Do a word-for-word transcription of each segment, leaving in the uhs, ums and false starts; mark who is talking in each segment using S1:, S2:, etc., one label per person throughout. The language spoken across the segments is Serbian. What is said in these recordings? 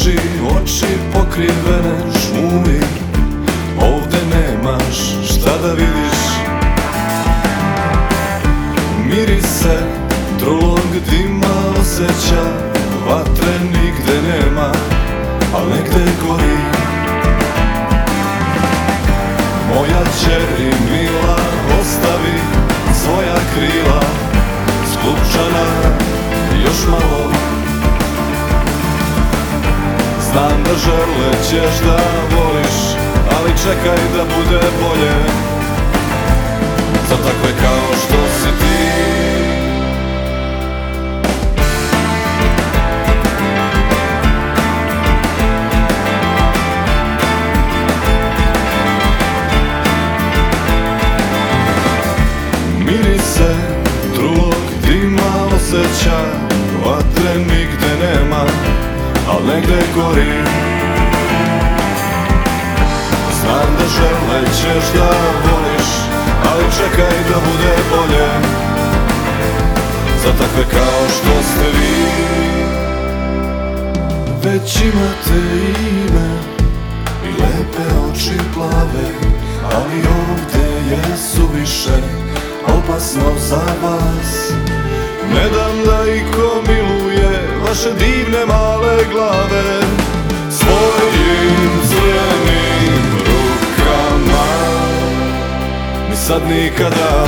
S1: oči, oči pokrivene šumi. Ovde nemaš šta da vidiš. Mirise trulog dima osjeća, vatre nigde nema, al negde gori. Moja ćeri mila ostavi svoja krila, sklupčana još malo. Znam da želećeš da voliš, ali čekaj da bude bolje za takve kao što si ti. Mirise trulog dima osjeća, vatre nigde nema, al negde gori. Znam da želećeš da voliš, ali čekaj da bude bolje za takve kao što ste vi. Već imate ime i lepe oči plave, ali ovde je suviše opasno za vas. Ne dam da iko miluje vaše divne male glave svojim crvenim rukama, ni sad nikada.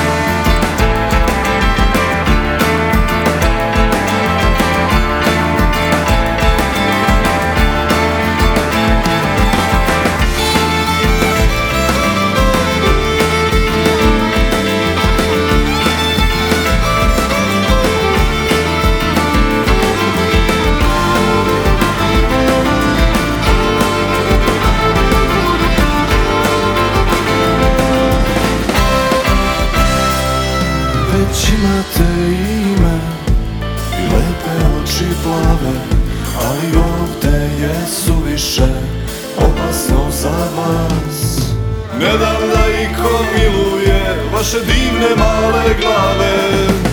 S1: Već imate ime i lepe oči plave, ali ovde je suviše opasno za vas. Ne dam da iko miluje vaše divne male glave